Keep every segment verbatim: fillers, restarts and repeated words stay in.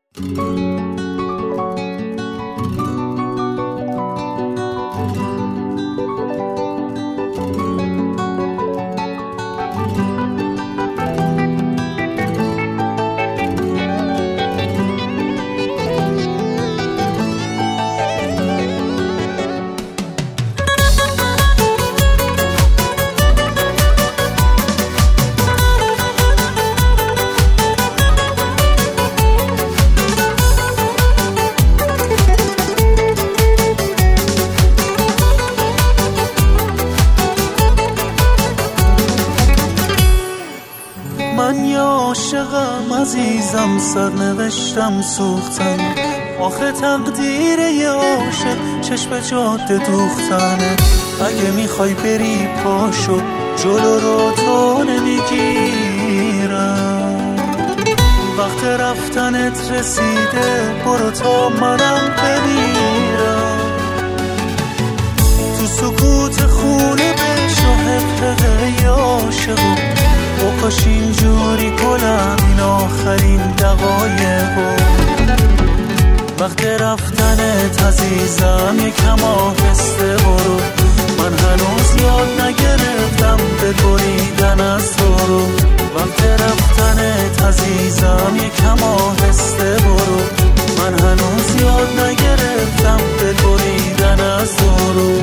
من یه عاشقم عزیزم، سرنوشتم سوختن، آخه تقدیر یه عاشق چشم جاده دوختنه. اگه میخوای بری پاشو، جلو رو تو نمیگیرم، وقت رفتنت رسیده، برو تا منم بمیرم. تو سکوت خونه بشو حققه یه عاشقو، بکش اینجوری گلم این آخرین دقایقو. وقت رفتنت عزیزم یکم آهسته برو، من هنوز یاد نگرفتم دل بریدن از تو رو. وقت رفتنت عزیزم یکم آهسته برو، من هنوز یاد نگرفتم دل بریدن از تو رو.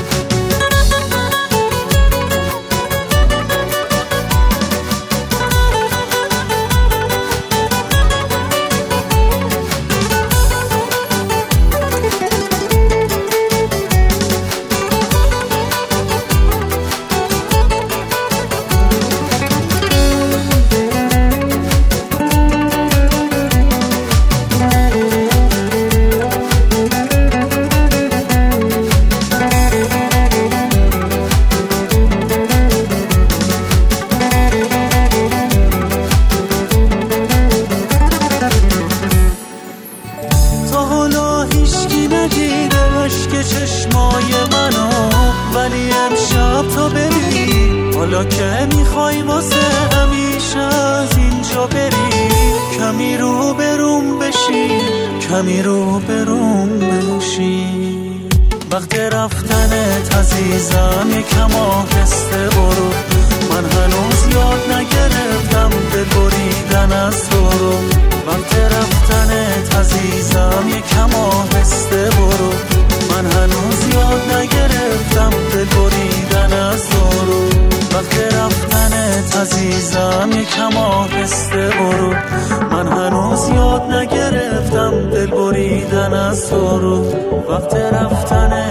چشمای منو ولی امشب تو ببین، حالا که میخوای واسه همیشه از اینجا بری، کمی رو بروم بشی، کمی رو بروم بشی. وقت رفتنت عزیزم یکم آهسته برو، من هنوز یاد نگرفتم دل بریدن از تو رو. وقت رفتنت عزیزم یکم آهسته برو، من هنوز یاد نگرفتم دل بریدن از تو رو. وقت رفتنت عزیزم یکم آهسته برو، من هنوز یاد نگرفتم دل بریدن از تو رو. وقت رفتنت